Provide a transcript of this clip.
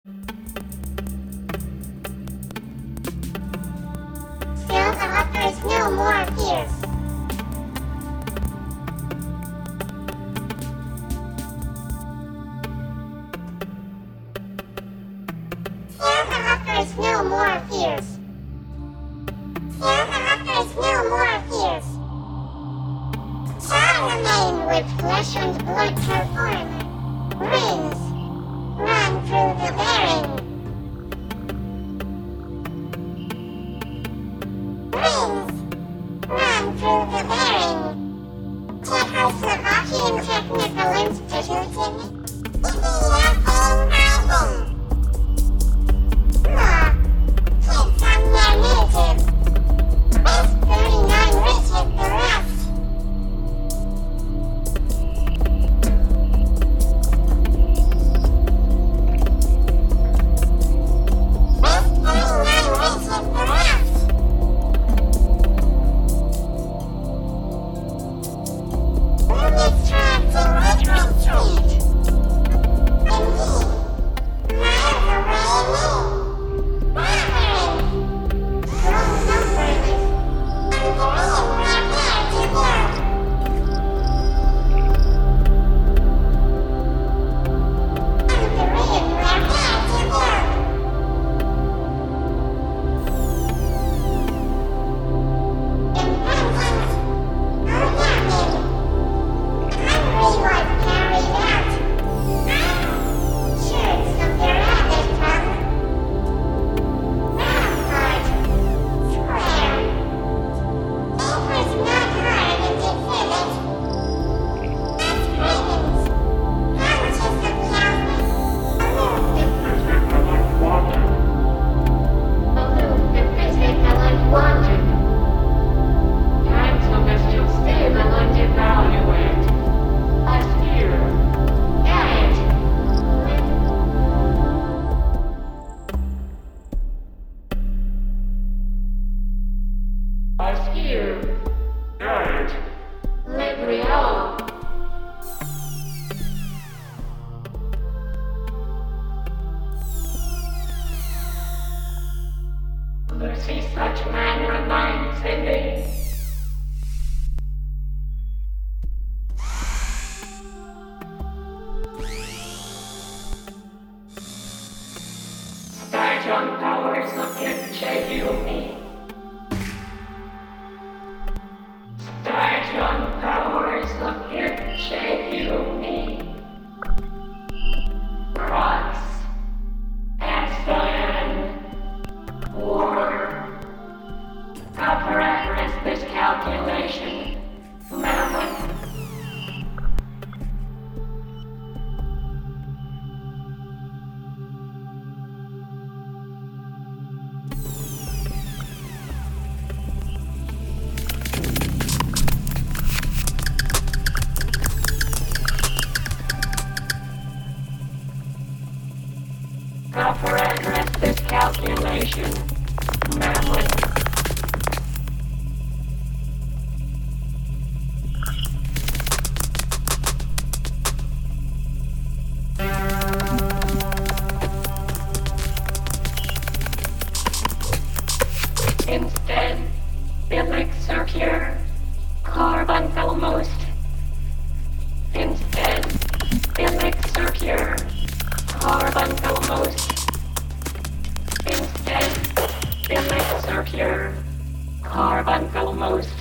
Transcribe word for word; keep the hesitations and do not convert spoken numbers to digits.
Still, the offers no more fears. Still, the offers no more fears. Still, the offers no more fears. Shall remain with flesh and blood perform. Rings run through the bearing. Rings run through the bearing. Czechoslovakian Technical Institute in Indian Law, kids on their native. Best thirty-nine Richard the rest. Best thirty-nine Richard the rest. Limits trapped in Richmond Street. Indeed, miles away me. Mercy, such man remains in thee. Station powers look at shake me. Station powers look at shake me. Cross and war. Apparatus this calculation. Mammon. Apparatus this calculation. Mammon. Instead, Billick Circular, Carbon Almost. Instead, Billick Circular, Carbon Almost. Instead, Billick Circular, Carbon Almost.